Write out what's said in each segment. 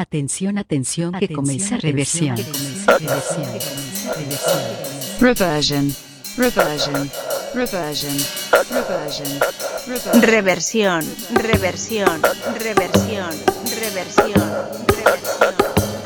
Atención, atención, que comienza reversión. Reversion, reversion, reversion, reversion, reversion. Reversión, reversión, reversión, reversión, reversión.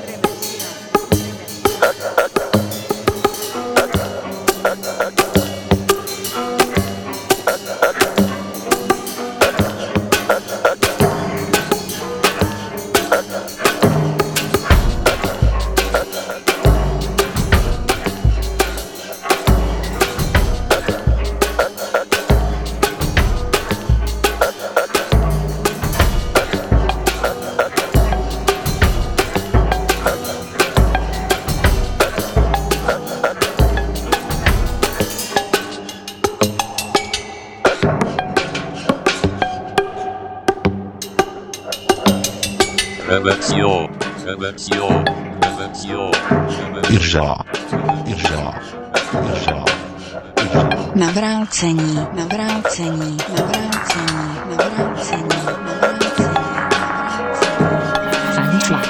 Reversión, reversión, reversión, Irja, irja, irja, irja. Nawróceni, nawróceni, nawróceni, nawróceni, nawróceni. Funny fly.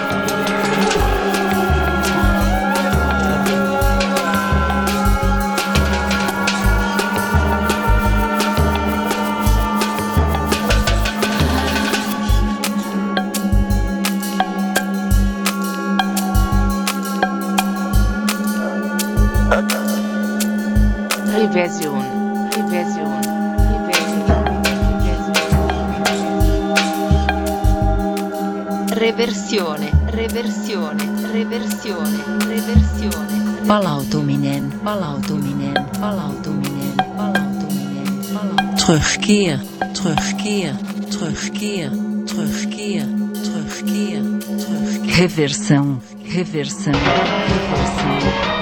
Reversion, reversion, reversione, reversione, reversione, reversione. Palautuminen, palautuminen, palautuminen, palautuminen, palautuminen. Terugkeer, terugkeer, terugkeer, terugkeer, terugkeer, terugkeer. Reversão, reversão, reversão.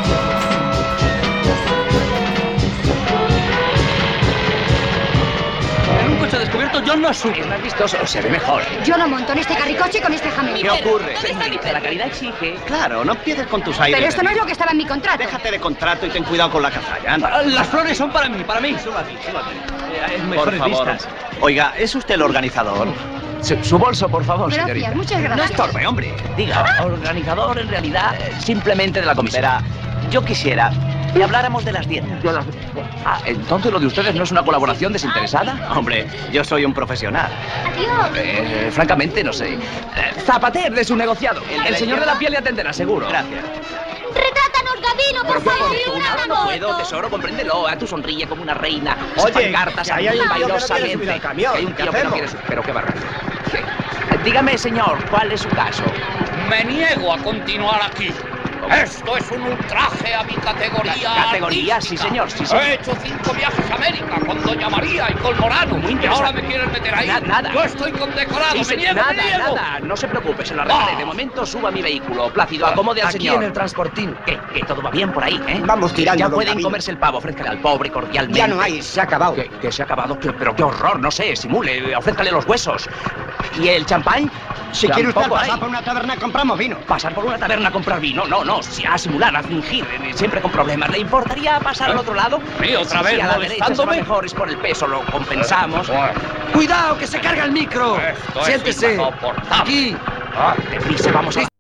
En un coche descubierto yo no subo. Es más vistoso, se ve mejor. Yo no monto en este carricoche con este jamón. ¿Qué ocurre? La calidad exige. Claro, no empieces con tus aires. Pero esto no es lo que estaba en mi contrato. Déjate de contrato y ten cuidado con la cazalla, anda. Las flores son para mí, para mí. Súbate, súbate. Por Mejores favor. vistas. Oiga, ¿es usted el organizador? Su bolso, por favor, Gracias, señorita. muchas No gracias. estorbe, hombre. Diga. Organizador, en realidad, simplemente de la comisión. Verá, yo quisiera que habláramos de las dietas. Entonces lo de ustedes no es una colaboración desinteresada. Hombre, yo soy un profesional. Adiós. Francamente, no sé. Zapater de su negociado. El señor de la piel le atenderá, seguro. Gracias. Retrátanos, Gabino, por favor. Ahora no puedo, tesoro, compréndelo. A tu sonríe como una reina. Oye, Cartas que ahí hay un tío que no quiere bailosamente. subir al camión. Que hay un ¿Qué tío que no hacemos? quiere subir. Pero qué barbaridad. Dígame, señor, ¿cuál es su caso? Me niego a continuar aquí. Esto es un ultraje a mi categoría. ¿Categoría? artística. Sí, señor, sí, señor. He hecho 5 viajes a América con Doña María y con Morano. Muy Y ahora interesante. me quieren meter ahí. Nada. Yo estoy condecorado. Sí, me niego, nada, me niego. nada. No se preocupe, se lo arreglaré. De momento suba a mi vehículo. Plácido, acomode al Aquí señor. en el transportín. Que todo va bien por ahí, ¿eh? Vamos tirando, Ya don pueden Gabino. comerse el pavo. Ofrézcale al pobre cordialmente. Ya no hay, se ha acabado. Que se ha acabado. Pero qué horror, no sé. Simule, ofrézcale los huesos. ¿Y el champán? Si quiere usted Tampoco hay. pasar por una taberna, compramos vino. ¿Pasar por una taberna a comprar vino? No, a simular, a fingir, siempre con problemas. ¿Le importaría pasar al otro lado? Sí, otra vez a la derecha se va molestándome. mejor, es por el peso, lo compensamos. Bueno, ¡Cuidado, que se carga el micro! esto Siéntese. es insoportable. Aquí. Deprisa, vamos a...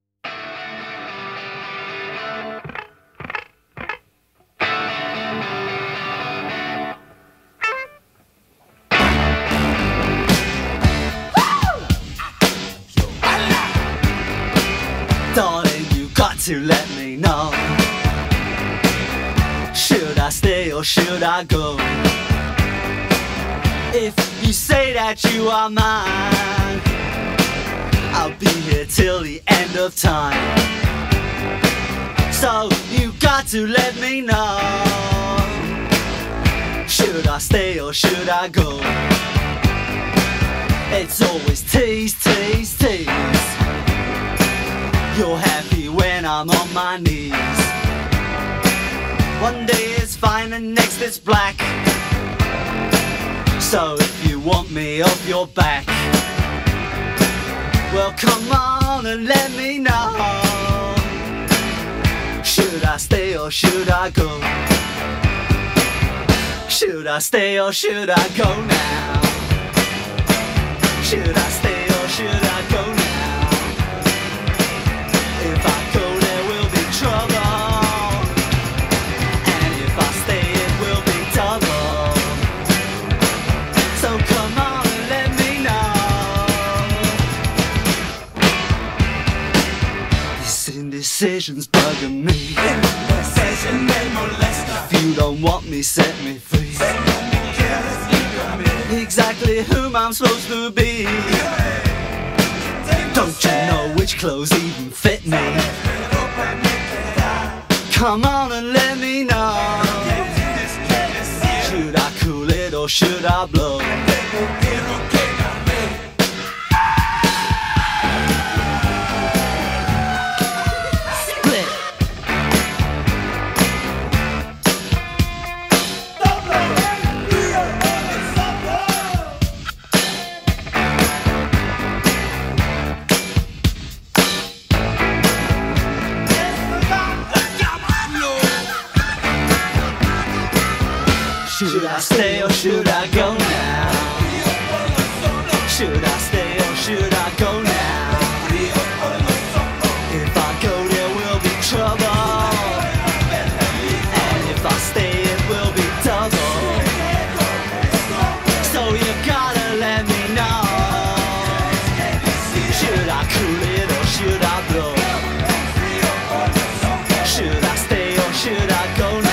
Darling, you got to let me know. Should I stay or should I go? If you say that you are mine, I'll be here till the end of time. So you got to let me know. Should I stay or should I go? It's always tease, tease, tease. You're happy when I'm on my knees. One day it's fine and next it's black. So if you want me off your back, well come on and let me know. Should I stay or should I go? Should I stay or should I go now? Should I stay or should I go now? indecision's bugging me. If you don't want me, set me free. Exactly whom I'm supposed to be. Don't you know which clothes even fit me? Come on and let me know. Should I cool it or should I blow? Should I stay or should I go now? Should I stay or should I go now? If I go there will be trouble, and if I stay it will be double. So you gotta let me know. Should I cool it or should I blow? Should I stay or should I go now?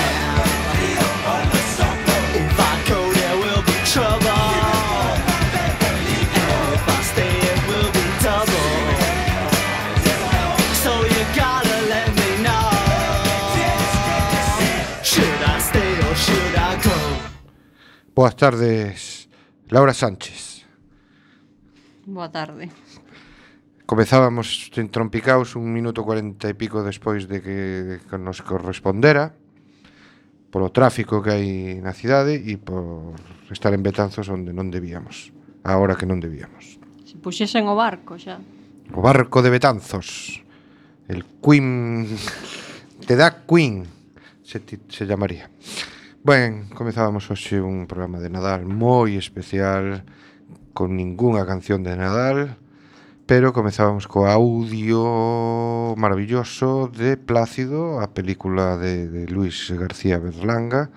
Boas tardes, Laura Sánchez. Boa tarde. Comezábamos en Trompicaos 1 minuto 40 e pico despois de que nos correspondera, polo tráfico que hai na cidade e por estar en Betanzos onde non debíamos, a hora que non debíamos. Se puxesen o barco xa. O barco de Betanzos, el Queen, The Dark Queen se llamaría. Ben, comezábamos hoxe un programa de Nadal moi especial, con ningunha canción de Nadal, pero comezábamos co audio maravilloso de Plácido, a película de Luis García Berlanga,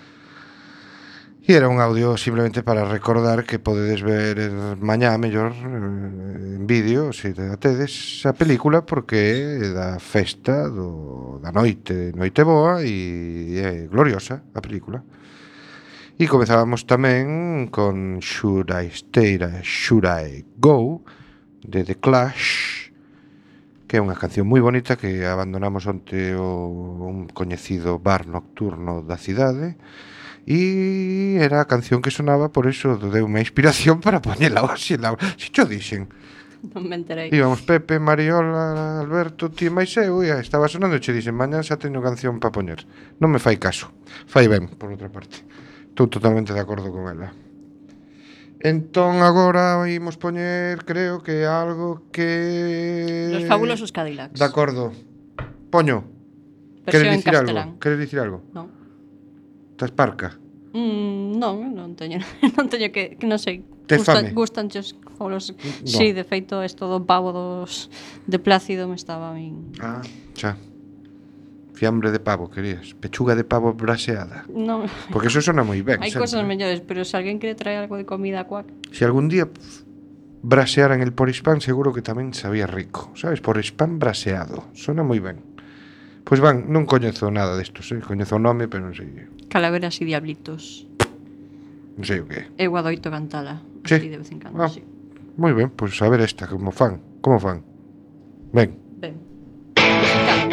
e era un audio simplemente para recordar que podedes ver mañá mellor en vídeo, se tedes a película, porque é da festa da noite boa e é gloriosa a película. E comezábamos tamén con Should I Stay or Should I Go, de The Clash, que é unha canción moi bonita que abandonamos onte un coñecido bar nocturno da cidade. E era a canción que sonaba, por eso deu unha inspiración para poñela hoxe. Se cho dixen. Non me enterei. Íbamos Pepe, Mariola, Alberto, ti máis eu, e estaba sonando e che dixen, mañá xa teño canción para poñer. Non me fai caso. Fai ben, por outra parte. Estou totalmente de acordo con ela. Entón agora imos poñer, creo que algo que... Los fabulosos Cadillacs. De acordo. Poño. Queres dicir algo? Queres dicir algo? Non. Estás parca? Non teño que non sei. Tes fame? Gustan os fabulosos. No. Sí, de feito, isto do pavo de Plácido me estaba a min. Ah, xa. Fiambre de pavo, querías? Pechuga de pavo braseada? Non. Porque eso sona moi ben. Hai cosas mellores, pero se alguén quere traer algo de comida, cuac. Se algún día brasearan el porrispán, seguro que tamén sabía rico. Sabes, porrispán braseado. Sona moi ben. Pois van, non coñezo nada destos, coñezo o nome, pero non sei. Calaveras e diablitos. Non sei o que é. Eu adoito cantala, sí. Así de vez en cando, sí. Moi ben, pois a ver esta, como fan. Ben. Musical.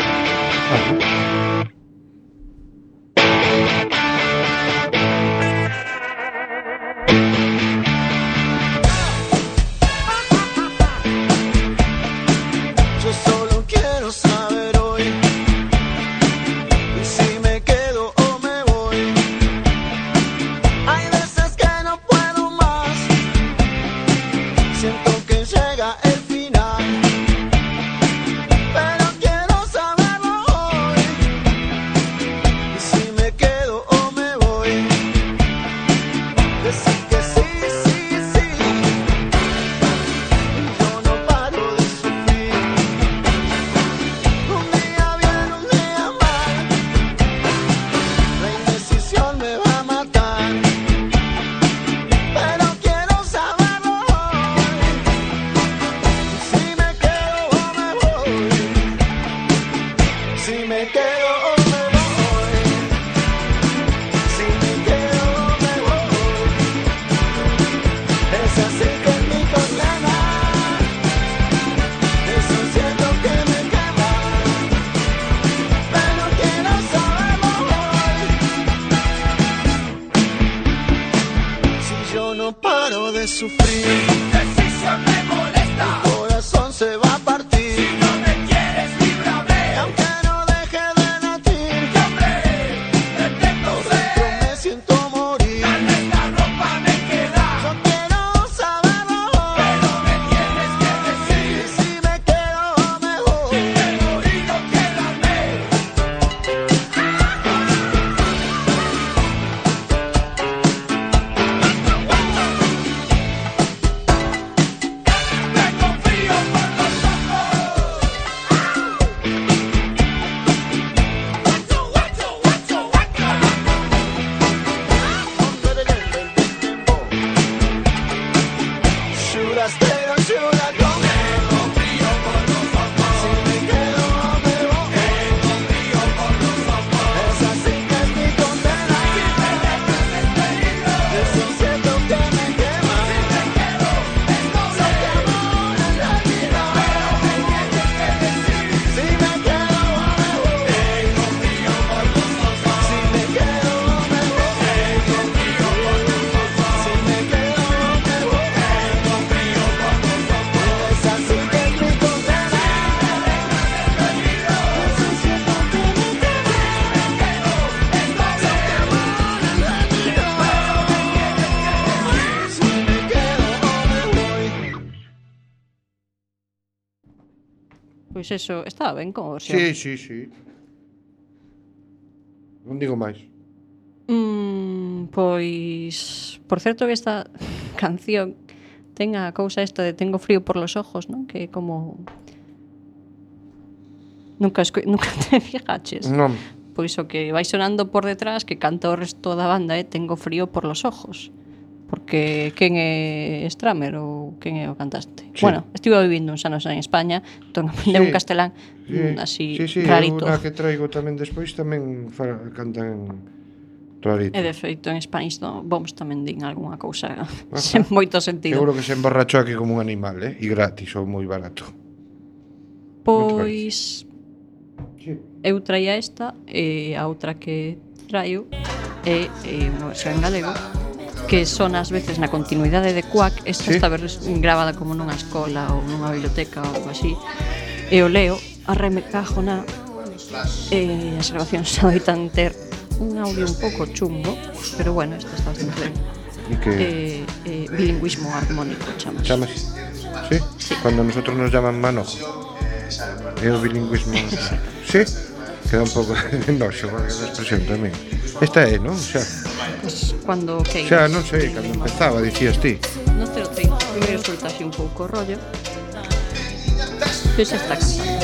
Yo solo quiero saber hoy si me quedo o me voy. Hay veces que no puedo más, siento que llega el final, pero quiero saberlo hoy. sufrir. Que si se me molesta, el corazón se va a partir. Si no me quieres, líbrame. Y aunque no deje de latir, que hombre, pretendo ser. Me siento morir. Tal vez la ropa me queda. Yo quiero saberlo, pero me tienes que decir si me quedo o me voy. Si me morí, no quédame. Should I stay or should I go? Tengo frío por los ojos. Si me quedo o me voy. Tengo frío por los ojos. Esa sí que es mi condena. Si me dejas despedido, eso siento que me quema. Si me quedo, entonces se amor en realidad. Pero me tienes que decir si me quedo o me voy. Tengo frío por los ojos. Si me quedo o me voy. Tengo frío por los ojos. Si me quedo o me voy. Tengo frío por los ojos. Esa sí que es mi condena. Eso siento que me quema. Entonces te amor en realidad. Si me quedo o me voy. Pois eso, estaba ben como versión. Sí. Non digo máis. Pois, por certo que esta canción ten a cousa esta de tengo frío por los ojos, non? Que como nunca te fijaches. Non. Pois o que vai sonando por detrás que canta o resto da banda tengo frío por los ojos. Porque quen é Stramer ou quen é o cantaste? Sí. Bueno, estivo vivindo uns anos en España, entón aprendeu un castelán así rarito. Unha que traigo tamén despois tamén cantan rarito. E de feito en Spanish Bombs tamén din algunha cousa sen moito sentido. Seguro que se emborrachou aquí como un animal, e gratis ou moi barato. Pois eu traía esta e a outra que traio é unha versión en galego que son ás veces na continuidade de Quack. Esta está gravada como nunha escola ou nunha biblioteca ou algo así, e o leo a re me cajo na as grabacións adoitan ter un audio un pouco chungo, pero bueno, esta está bastante ben. Bilingüismo armónico chamase. Sí? Cuando nosotros nos llaman manojo é o bilingüismo. Sí? Queda un pouco de noxo con esa expresión tamén. Esta é, non? Xa. Pues cuando queiras. Xa, non sei, cando empezaba, dicías ti. Non te lo tengo. Primeiro solta así un pouco o rollo. Pois está cantando.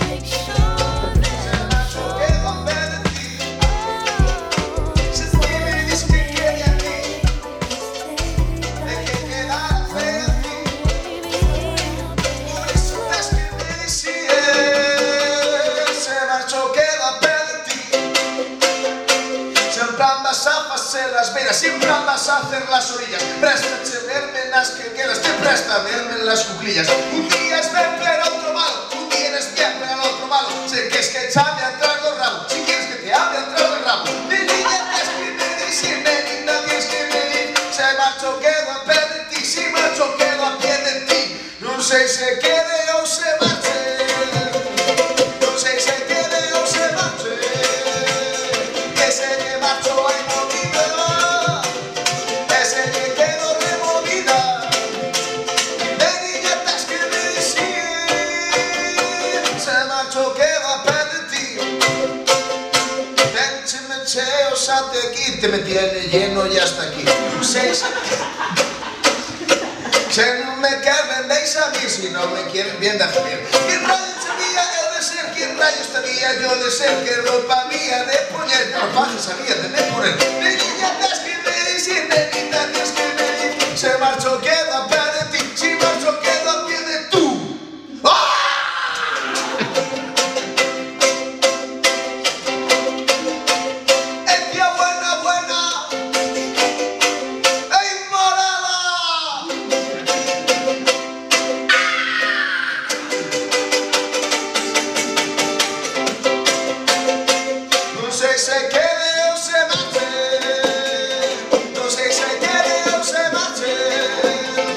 Siempre vas a hacer las orillas. Préstache verme las que quieras. Te presta verme las cuclillas. Un día es bien pero otro malo. Un día eres bien pero el otro malo. Sé que es que echame atrás los ramos. Si quieres que te hable atrás del ramo. Mi niña tienes que medir. Si me linda tienes que medir. Se marcho quedo a pie de ti. Si marcho quedo a pie de ti. No sé se quede o se marche. No sé se quede o se marche. Que se que marcho y no vive. Te me tiene lleno y hasta aquí. No sé si no me quieren, veis a mí. Si no me quieren bien, déjame bien. ¿Quién rayos sabía yo de ser? ¿Quién rayos sabía yo de ser? ¿Qué ropa mía de poner? ¿Qué ropaje sabía de me poner? Mi niña tienes que medir. Si mi niña tienes que medir. Se marchó, quedo a pie de ti. Si marcho, quedo a pie de tú. ¡Ah! No sé si quede o se marche.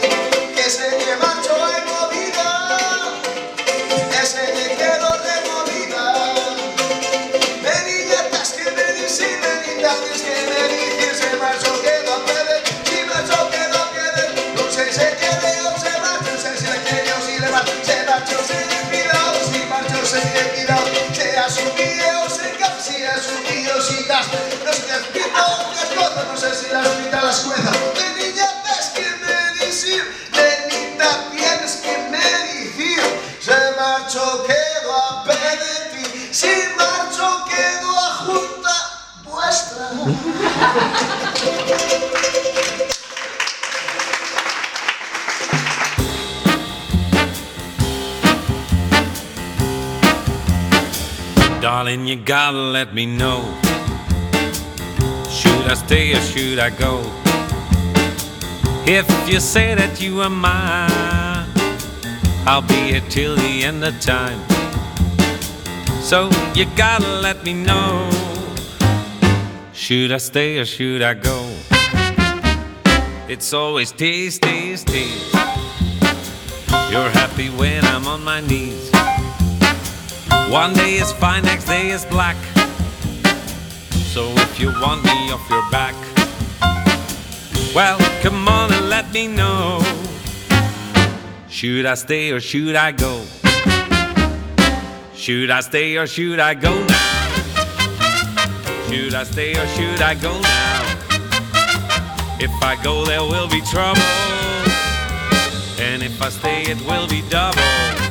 Darling, you gotta let me know. Should I stay or should I go? If you say that you are mine, I'll be here till the end of time. So you gotta let me know. Should I stay or should I go? It's always tease, tease, tease. You're happy when I'm on my knees. One day is fine, next day is black. So if you want me off your back, well, come on and let me know. Should I stay or should I go? Should I stay or should I go now? Should I stay or should I go now? If I go there will be trouble, and if I stay it will be double.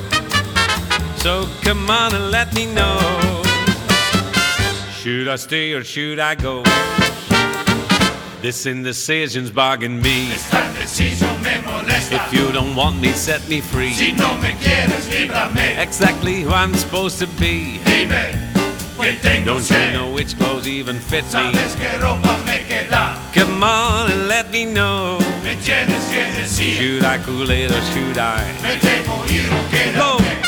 So come on and let me know. Should I stay or should I go? This indecision's bugging me. Esta indecisión me molesta. If you don't want me, set me free. Si no me quieres, líbrame. Exactly who I'm supposed to be. Dime, ¿qué tengo Don't sed? you know which clothes even fit me? Sabes qué ropa me queda. Come on and let me know. Me tienes que decir. Should I cool it or should I? Me debo ir o quedarme.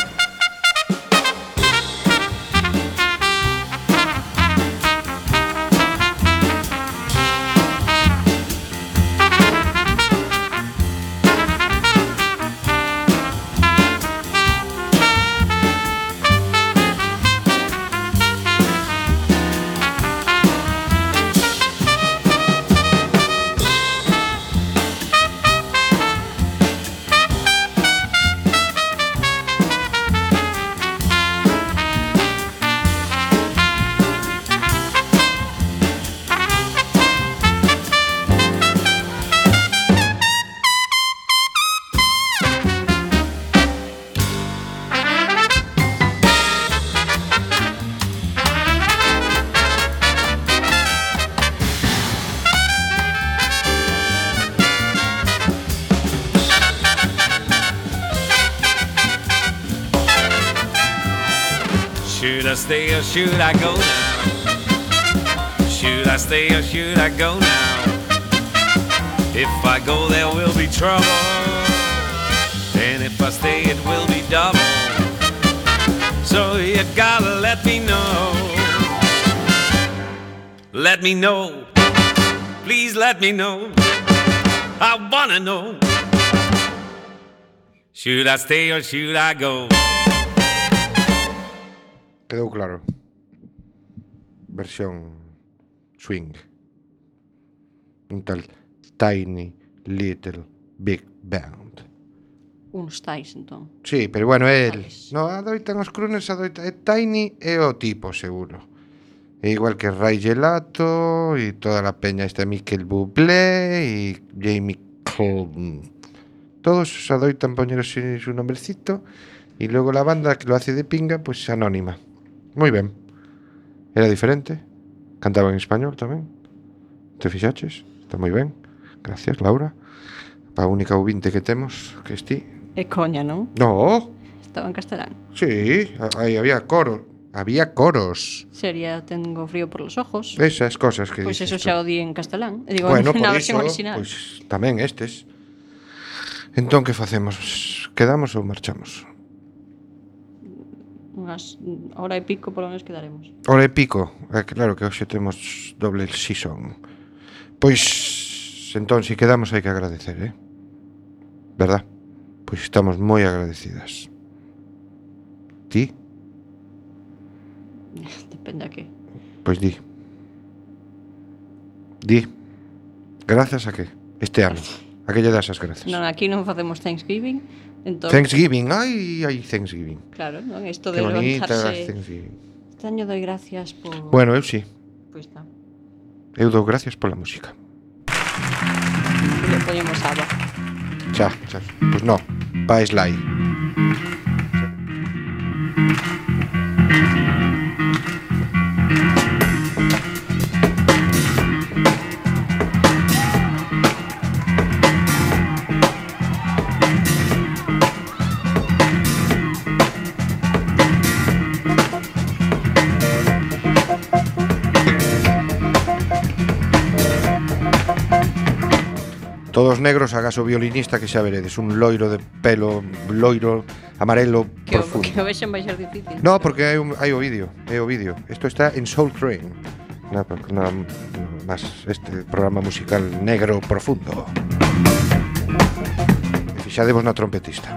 Should I stay or should I go now? Should I stay or should I go now? If I go there will be trouble, and if I stay it will be double. So you gotta let me know. Let me know. Please let me know. I wanna know. Should I stay or should I go? Quedou claro. Versión swing. Un tal Tiny Little Big Band. Uns tais, entón. Sí, pero bueno, el no, adoitan os crooners, adoita é Tiny é o tipo, seguro. É igual que Ray Gelato e toda a peña esta Michael Bublé e Jamie Cullum. Todos adoitan poñer su nombrecito e logo la banda que lo hace de pinga, pues anónima. Moi ben. Era diferente. Cantaba en español tamén. Te fixaches? Está moi ben. Gracias, Laura. Pa única ouvinte que temos, que esti. É coña, non? No. Estaba en castelán. Sí, aí había coro. Había coros. Sería Tengo frío por los ojos. Esas cosas que Pois dices eso tú. xa o di en castelán. E digo, Bueno, na por versión iso, original. pois tamén estes. Entón, que facemos? Quedamos ou marchamos? Unhas hora e pico por onde quedaremos. Hora e pico. Claro que hoxe temos doble season. Pois, entón, se quedamos hai que agradecer, verdad? Pois estamos moi agradecidas. Ti? Depende a que. Pois di. Di. Grazas a que? Este ano. A que lle das as grazas? Non, aquí non facemos Thanksgiving. Entón, Thanksgiving, ai, Thanksgiving. claro, non? Isto Que de bonita levantarse. Thanksgiving. Este año doy gracias por. Bueno, eu sí. Pois está. Eu dou gracias pola música. Le poñemos agua. Xa. Pois no, pa Sly. Todos negros, agás o violinista que xa veredes, un loiro de pelo loiro, amarelo, profundo. Que o vexen vai ser difícil. No, porque hai o vídeo, Isto está en Soul Train, este programa musical negro profundo. E fixadevos na trompetista.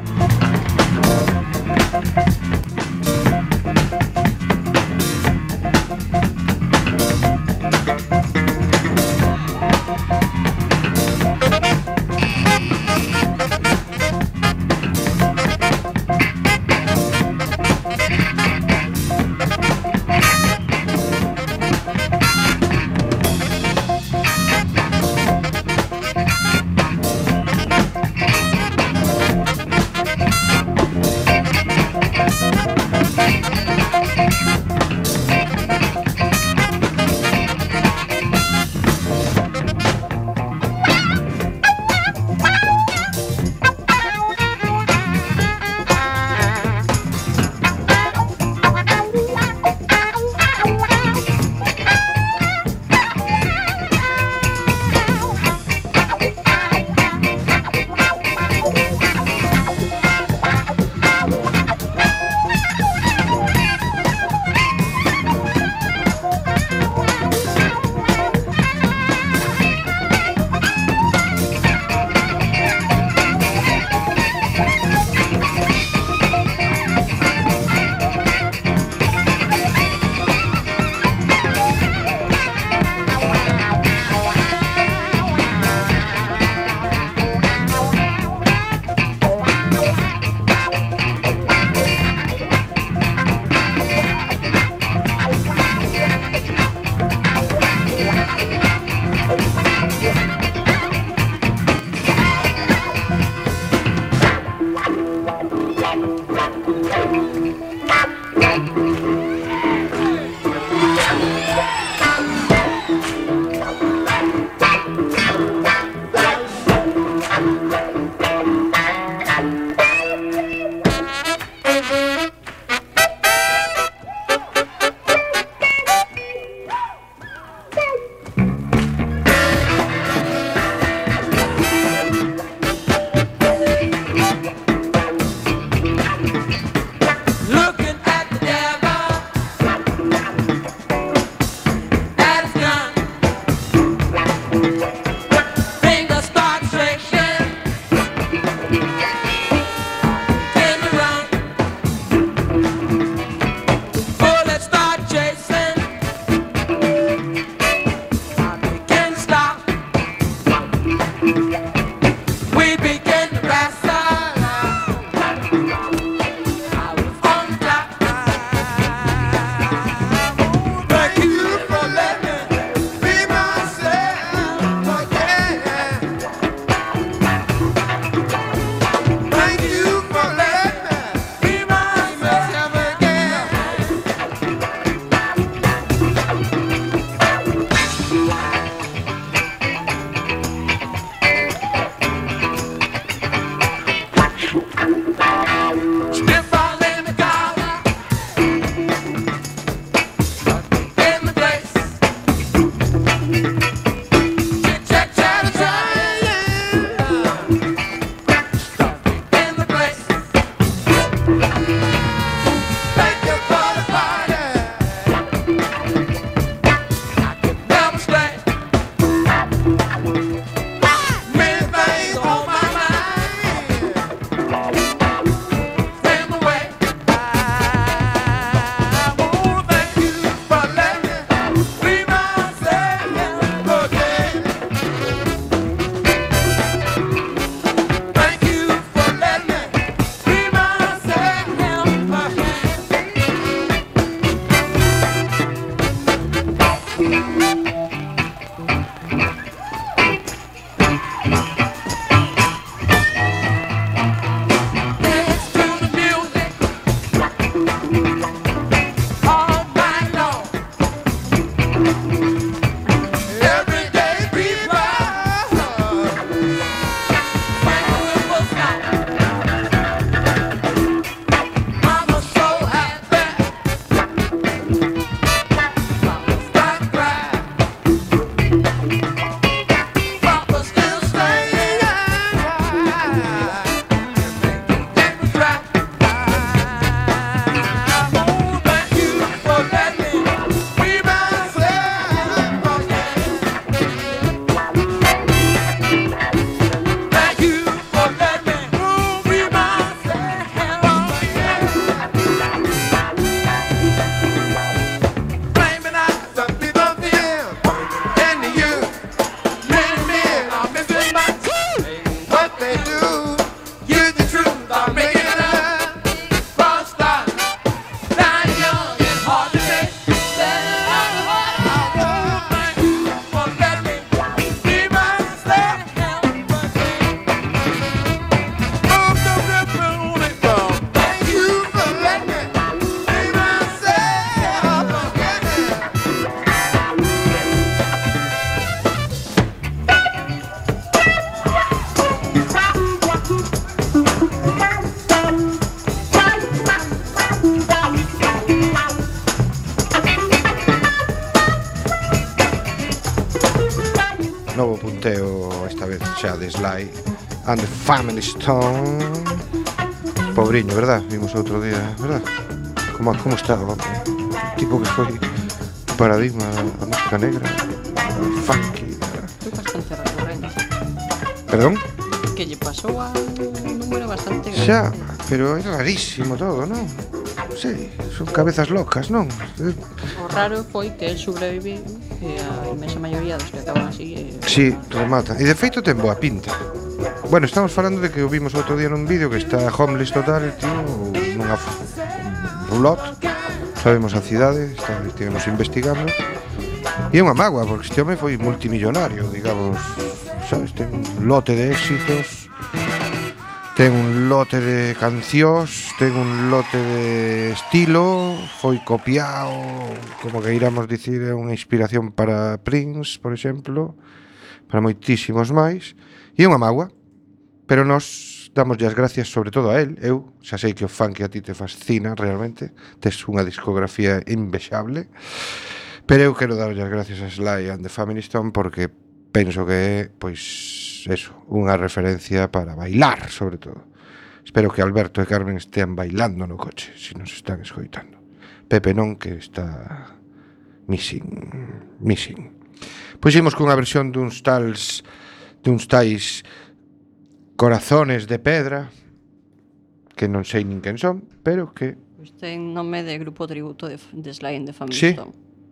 novo punteo esta vez xa de Sly and the Family Stone. Pobriño, verdad? Vimos outro día, verdad? Como estaba, o tipo que foi paradigma da música negra, funky. Foi bastante recurrente. Perdón? Que lle pasou a un número bastante grande. Xa, pero é rarísimo todo, non? Non sei, son cabezas locas, non? O raro foi que el sobreviviu e a inmensa maioría dos que acaban así Sí, remata. E de feito ten boa pinta. Bueno, estamos falando de que o vimos outro día nun vídeo que está homeless total, tío, nunha rulot. Sabemos a cidade, estivemos investigando. E é unha mágoa, porque este home foi multimillonario, digamos, sabes, ten un lote de éxitos, ten un lote de cancións, ten un lote de estilo, foi copiado, como que iramos dicir, é unha inspiración para Prince, por exemplo, para moitísimos máis, e é unha mágoa, pero nós damoslle as gracias sobre todo a él. Eu xa sei que o funk que a ti te fascina realmente, tes unha discografía invexable, pero eu quero darlle as gracias a Sly and the Family Stone porque penso que é, pois, eso, unha referencia para bailar, sobre todo. Espero que Alberto e Carmen estean bailando no coche, se nos están escoitando. Pepe non, que está missing. Pois imos cunha versión duns tais Corazones de Pedra, que non sei nin quen son, pero que... Pois ten nome de grupo tributo de Sly and the Family Stone.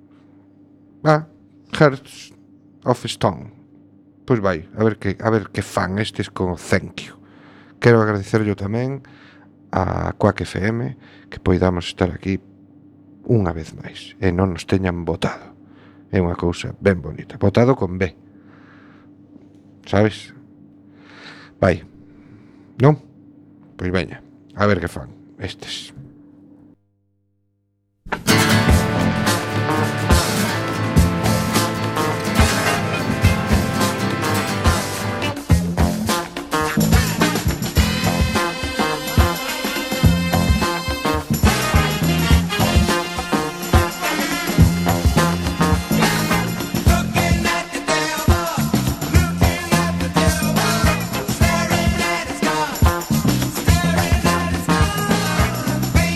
Hearts of Stone. Pois vai, a ver que fan estes con Thank You. Quero agradecerlo tamén a Quack FM que poidamos estar aquí unha vez máis e non nos teñan votado. É unha cousa ben bonita. Votado con B. Sabes? Vai. Non? Pois veña, a ver que fan estes. Baby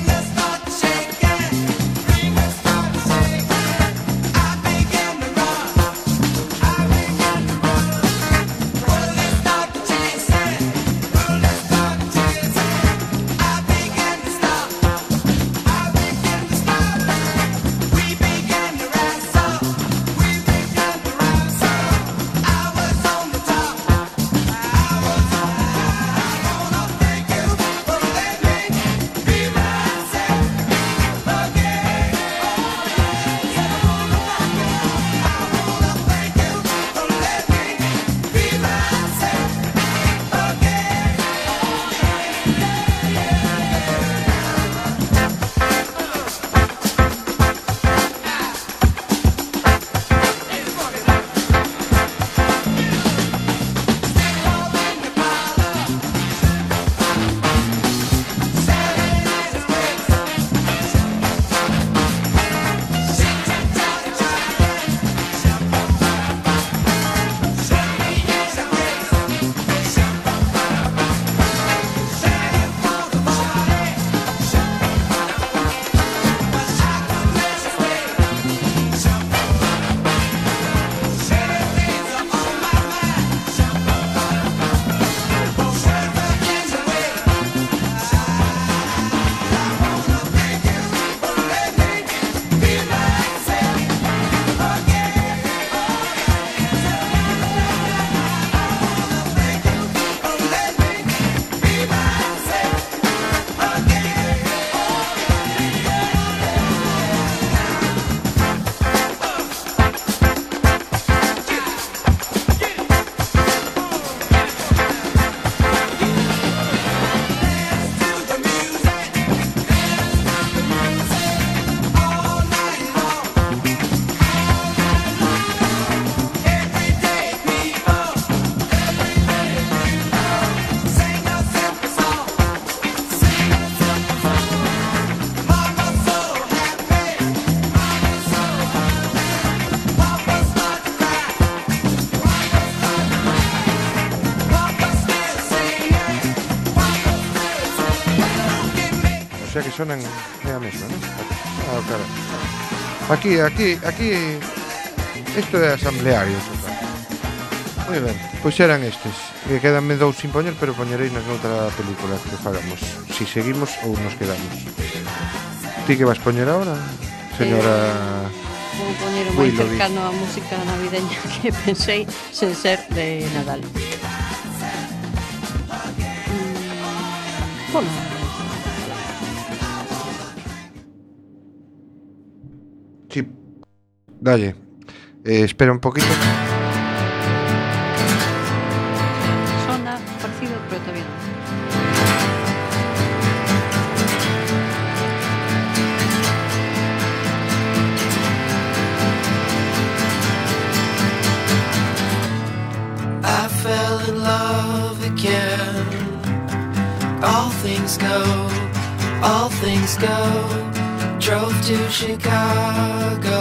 sea que sonan é a mesma, non? Ah, cara. Aquí isto é asambleario total. Moi ben, pois eran estes. Que quedanme dous sin poñer, pero poñerei nas noutra película que fagamos. Si seguimos ou nos quedamos. Ti que vas poñer ahora, señora? Vou poñer o máis cercano á música navideña que pensei sen ser de Nadal. Bueno. Sí, dalle. Espera un poquito. Sona parecido, pero todavía no. I fell in love again. All things go, all things go. Drove to Chicago.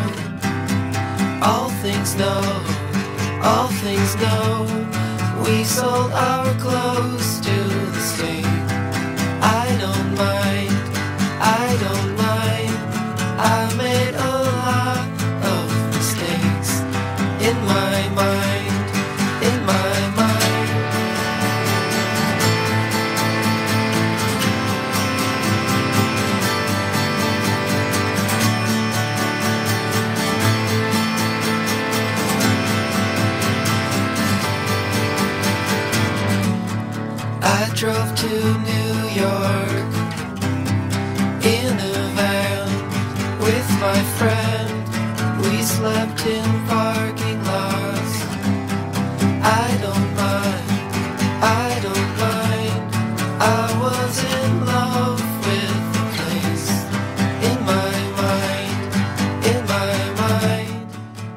All things know, all things know. We sold our clothes to the state. I don't mind, I don't mind. I made a lot of mistakes in my mind, in my mind. I drove to New York in a van with my friend. We slept in parking lots. I don't mind, I don't mind. I was in love with the place. In my mind, in my mind.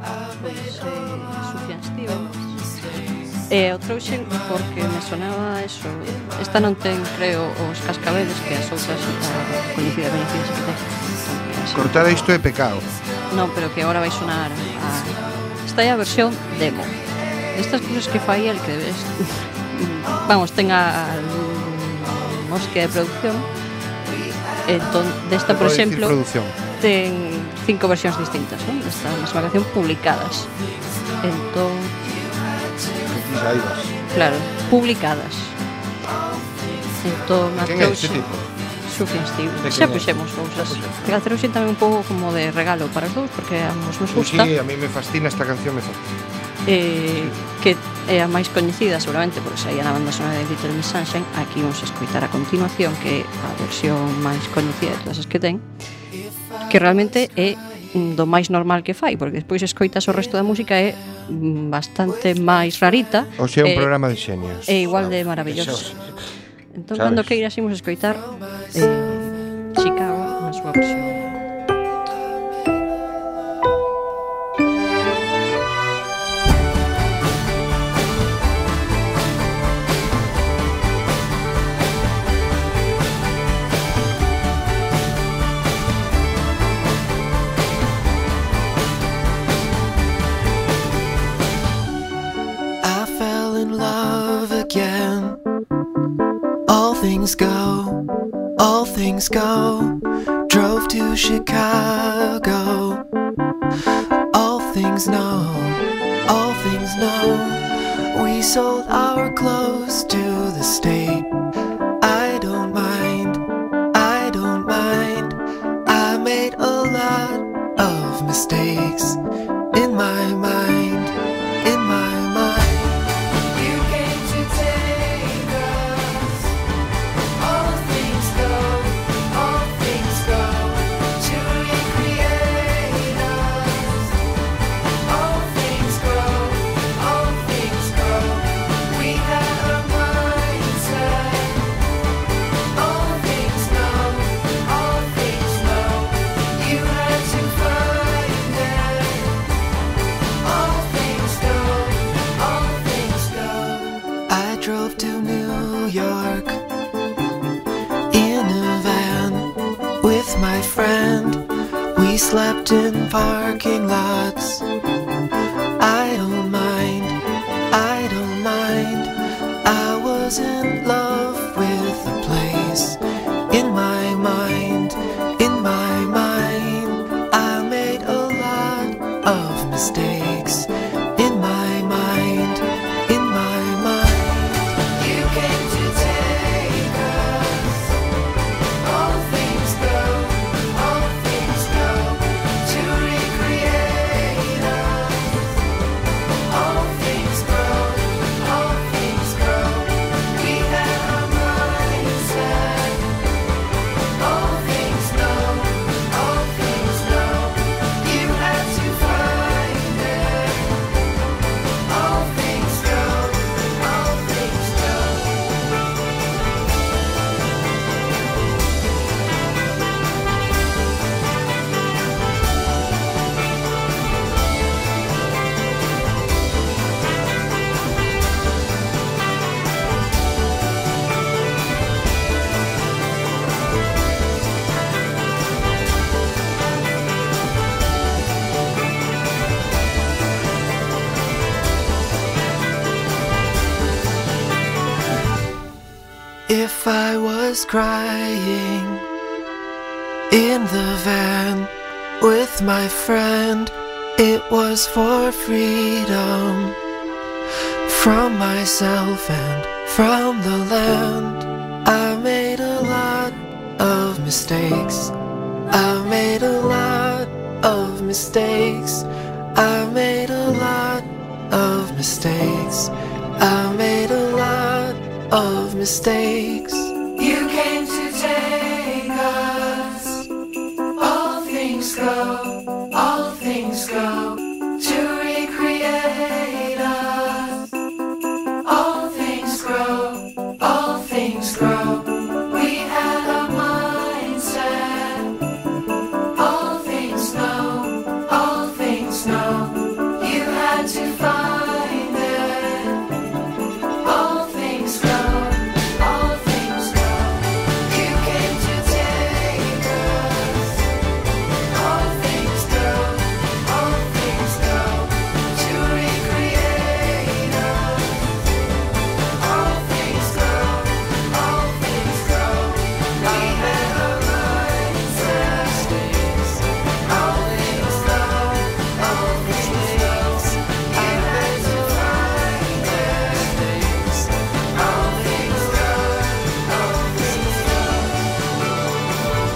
Sufjan Stevens. E o trouxen porque me sonaba eso. Esta non ten, creo, os cascabeles que as outras coñecidas que ten. Cortar isto é pecado. Non, pero que agora vai sonar esta é a versión demo. Estas cousas que fai el que debes vamos, ten a mosque de producción. Entón, desta, por exemplo, ten 5 versións distintas, non? Desta mesma canción publicadas. Entón, claro, publicadas. Entón, a trouxe Sufjan Stevens. Xa puxemos cousas. Que a trouxe tamén un pouco como de regalo para os dous, porque a nos gusta. Sí, a mí me fascina esta canción, me fascina. Que é a máis coñecida seguramente porque saía na banda sonora de Little Miss Sunshine. Aquí vamos a escoitar a continuación, que é a versión máis coñecida de todas as que ten, que realmente é do máis normal que fai, porque despois escoitas o resto da música é bastante máis rarita. O sea, un programa de xenios. É igual de maravilloso. Entón, cando queiras imos escoitar Chicago na súa versión. All things go, drove to Chicago. All things know, we sold our clothes to the state. I don't mind, I don't mind. I made a lot of mistakes in my mind, in my mind. You came to take us. All things go to recreate us. All things go. We had a mindset. All things know. You had to find it. All things go. I drove to New York in a van with my friend. We slept in parking lots. I don't mind. I was in love with the place. In my mind. If I was crying in the van with my friend, it was for freedom from myself and from the land. I made a lot of mistakes. I made a lot of mistakes. I made a lot of mistakes. I made a lot of mistakes. You came to take us. All things go, all things go to recreate us. All things grow, all things grow. We had a mindset. All things know, all things know. You had to find it. All things go, all things go. You came to take us. All things go, all things go to recreate us. All things grow, all things grow. We had a mindset. All things know, all things knows. You had to find it. All things go, all things go.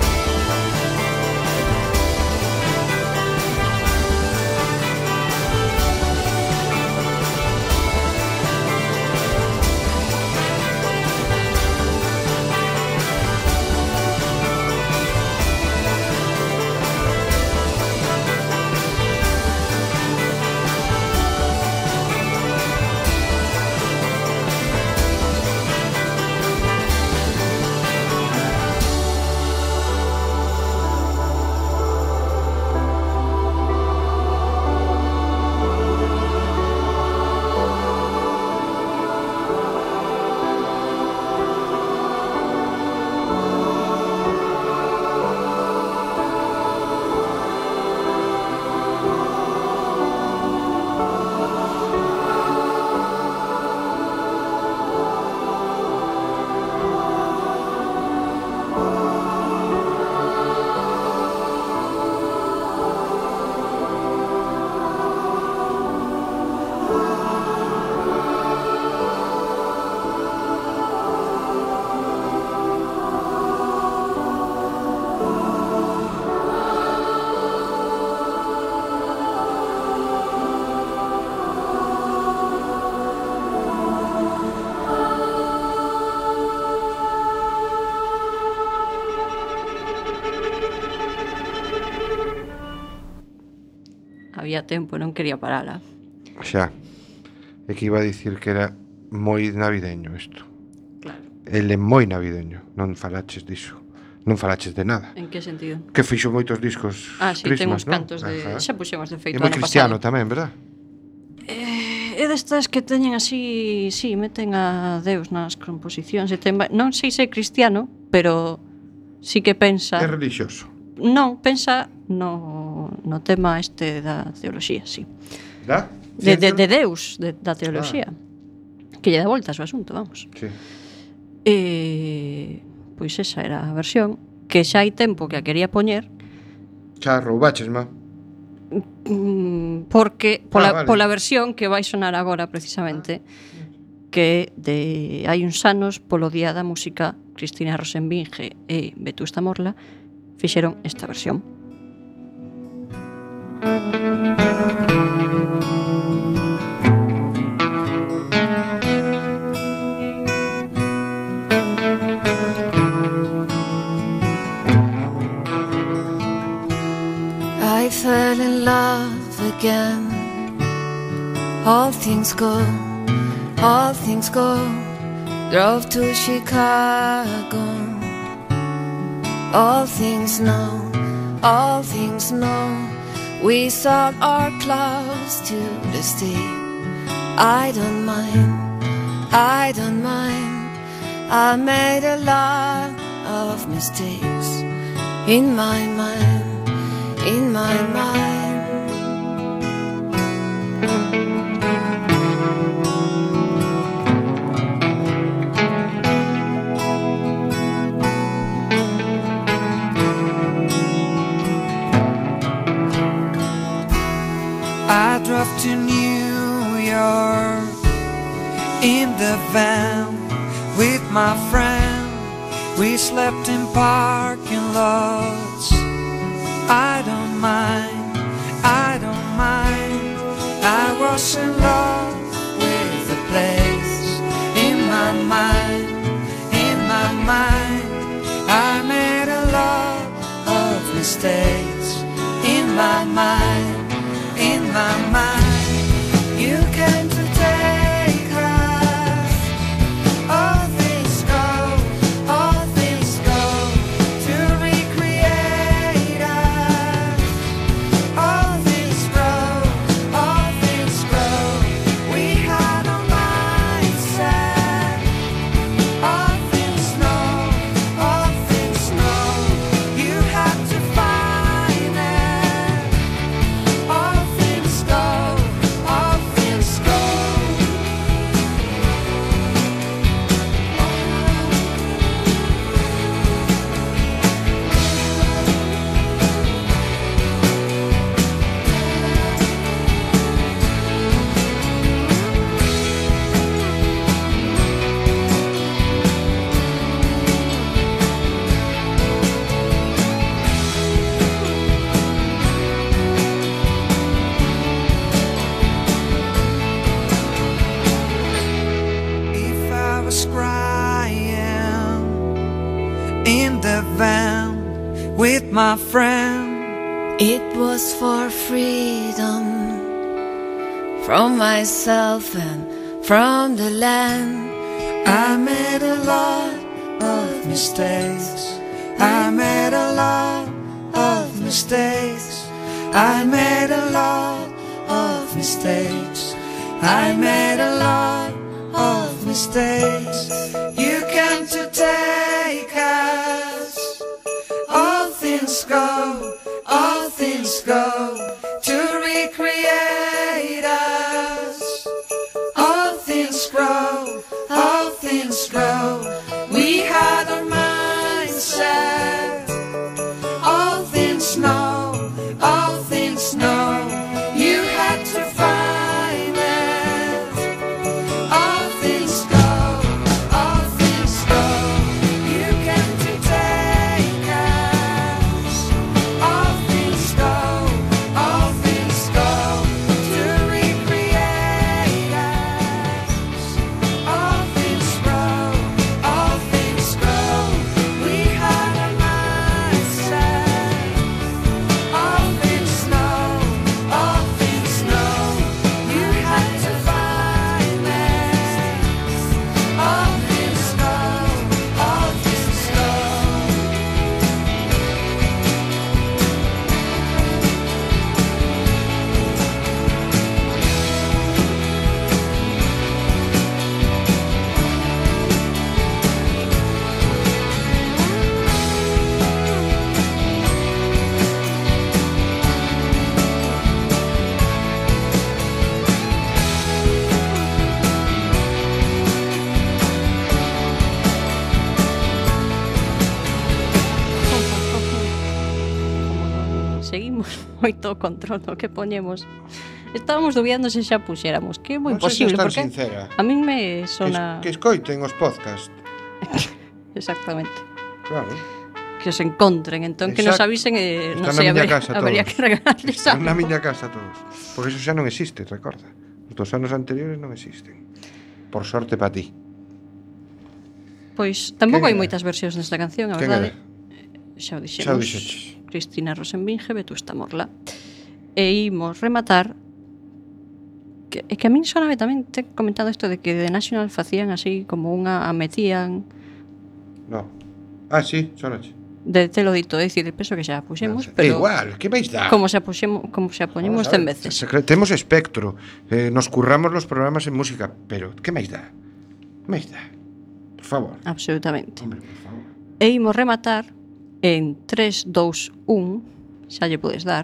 Había tempo, non quería parala. Xa. É que iba a dicir que era moi navideño isto. Claro. Ele é moi navideño. Non falaches diso. Non falaches de nada. En que sentido? Que fixo moitos discos Ah, sí, ten uns Christmas, non? cantos de... Ajá. Xa puxemos de feito É moi ano cristiano pasado. tamén, verdad? É destas que teñen así, sí, meten a Deus nas composicións e ten, non sei se é cristiano, pero sí que pensa. É relixioso. Non, pensa no tema este da teoloxía, sí. Da? De Deus, da teoloxía. Que lle dá voltas ao asunto, vamos. Sí. Pois esa era a versión que xa hai tempo que a quería poñer. Xa roubaches, ma. Porque vale. pola versión que vai sonar agora precisamente, que de hai uns anos polo Día da Música Cristina Rosenvinge e Vetusta Morla fixeron esta versión. I fell in love again. All things go, all things go. Drove to Chicago. All things know, all things know. We sold our clothes to the state. I don't mind, I don't mind. I made a lot of mistakes in my mind, in my mind. to New York in the van with my friend. We slept in parking lots. I don't mind, I don't mind. I was in love with the place. In my mind, in my mind, I made a lot of mistakes. In my mind, in my mind, you came to take us. All things go to recreate us. All things grow. We had a mindset. All things know. You had to find it. All things go. If I was crying in the van with my friend, It was for freedom from myself and from the land. I made a lot of mistakes. I made a lot of mistakes. I made a lot of mistakes. I made a lot of mistakes. You came to take us. All things go to recreate us. All things grow. We had a mindset. All things know. You had to find it. All things go. You came to take us. All things go to recreate us. All things grow. We had a mindset. All things know. You had to find it. All things go. Seguimos moito control no que poñemos. Estábamos dubiando se xa puxéramos, que é moi Non sei se posible, están porque sincera. a min me sona... Que escoiten os podcast. Exactamente. Claro. Que os encontren, entón que nos Exacto. avisen e non Están sei, na miña casa habería todos. que regalarles Están na algo. miña casa todos. Porque eso xa non existe, recorda. Os dos anos anteriores non existen. Por sorte para ti. Pois tampouco hai Quen era? moitas versións nesta canción, a Quen verdade. era? Xa o Xa o dixemos. dixeches. Cristina Rosenbinge, Vetusta Morla. E imos rematar que a min soname tamén te he comentado isto de que The National facían así como unha metían No. Ah, sí, sonache. de telo dito, é dicir, penso que xa a puxemos, É pero igual, que máis dá? como se a poñemos 100 veces. Temos espectro, nos curramos los programas en música, pero que máis dá? Que máis dá? Por favor. Absolutamente. Hombre, por favor. E imos rematar en 3, 2, 1, xa lle podes dar,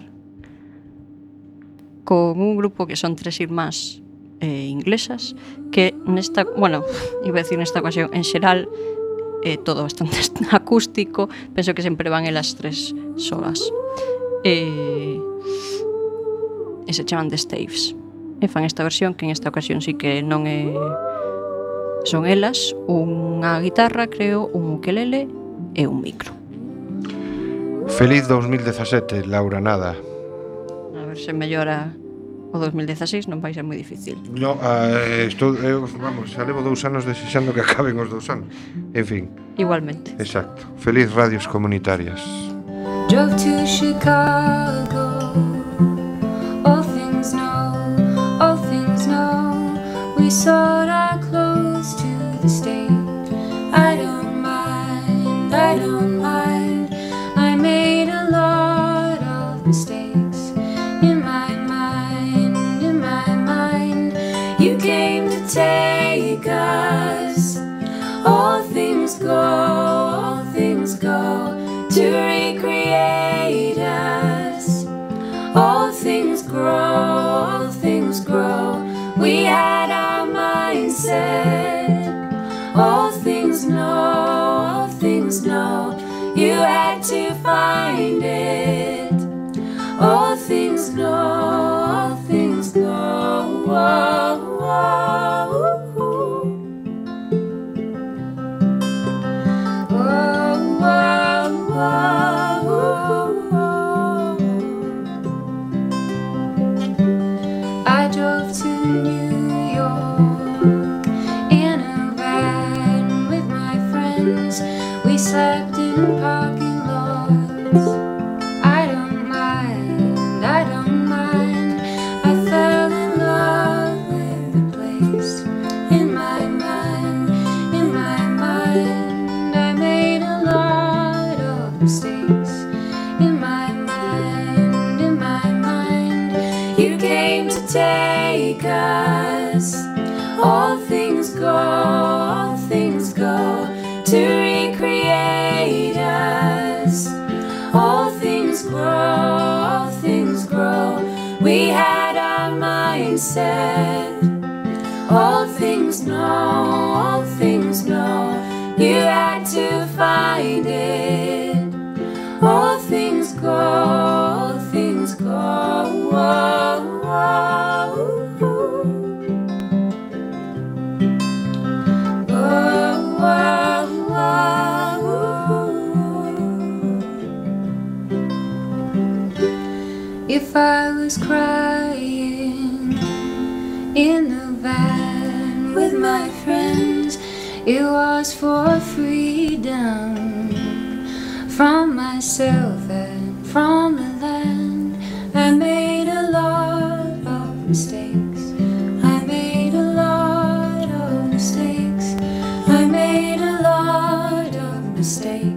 con un grupo que son tres irmás inglesas, que nesta, bueno, iba a decir nesta ocasión, en xeral, todo bastante acústico, penso que sempre van elas tres solas. E se chaman The Staves. e fan esta versión, que en esta ocasión sí que non é... Son elas, unha guitarra, creo, un ukelele e un micro. Feliz 2017, Laura Nada. A ver se mellora o 2016, non vai ser moi difícil. No, vamos, xa levo 2 anos desexando que acaben os 2 anos. En fin. Igualmente. Exacto. Feliz radios comunitarias. Drove to Chicago. All things know, all things know. We sold our clothes to the state. I don't mind, I don't mind. I made a lot of mistakes in my mind, in my mind. You came to take us. All things go to recreate us. All things grow, we had our mindset. All things know, you had to find it. All things know, I drove to New York in a van with my friends. We slept in parking lots. I don't mind, I don't mind. I fell in love with the place. In my mind, in my mind, I made a lot of mistakes. In my mind, in my mind, you came to take us. All things go to recreate us. All things grow, we had our mindset. All things know, you had to find it. All things go, If I was crying in the van with my friends, it was for freedom from myself and from the land. I made a lot of mistakes. I made a lot of mistakes. I made a lot of mistakes.